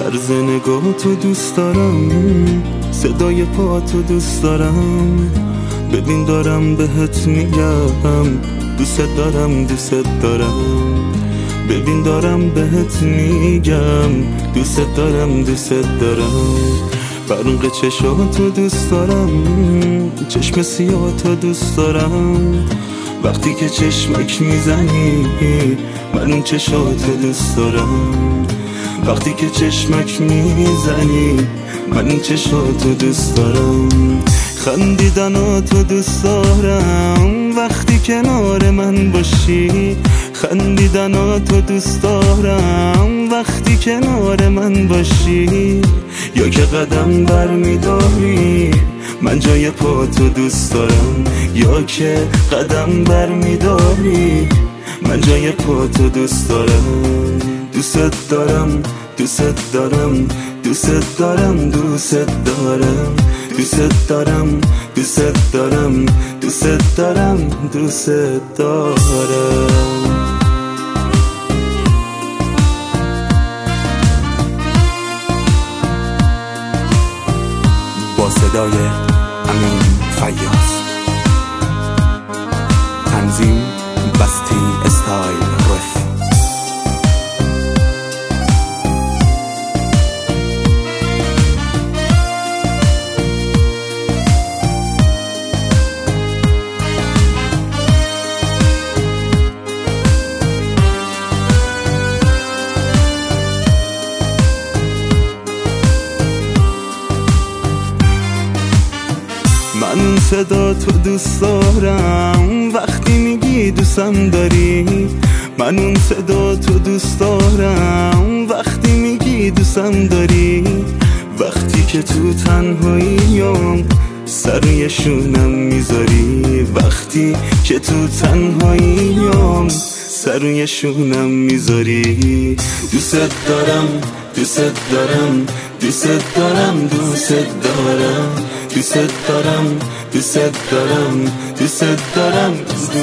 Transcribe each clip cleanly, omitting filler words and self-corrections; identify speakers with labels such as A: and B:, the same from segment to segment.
A: طرز نگاهتو دوست دارم، صدای پاتو دوست دارم. ببین دارم بهت میگم دوست دارم دوست دارم. ببین دارم بهت میگم دوست دارم دوست دارم. برق چشاتو دوست دارم، چشم سیاهتو دوست دارم. وقتی که چشمک میزنی من اون چشاتو دوست دارم. وقتی که چشمک میزنی من اون چشاتو دوست دارم. خندیدناتو دوست دارم وقتی کنار من باشی. خندیدناتو دوست دارم وقتی کنار من باشی. یا که قدم بر میداری من جای پاتو دوست دارم. یا که قدم بر میداری من جای پاتو دوست دارم. دوست دارم دوست دارم دوست دارم دوست دارم دوست دارم دوست دارم دوست دارم دوست دارم.
B: با صدای امین فیاض، تنظیم بستی استایل رف.
A: من اون صدا تو دوست دارم وقتی میگی دوستم داری. من اون صدا تو دوست دارم وقتی میگی دوستم داری. وقتی که تو تنهاییم سر روی شونم میذاری. وقتی که تو تنهاییم سر روی شونم میذاری. دوست دارم دوست دارم دوست دارم دوست دارم دوست دارم دوست دارم دوست دارم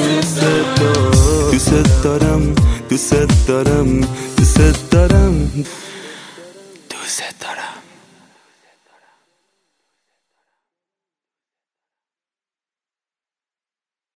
A: دوست دارم دوست دارم دوست دارم دوست دارم دوست دارم.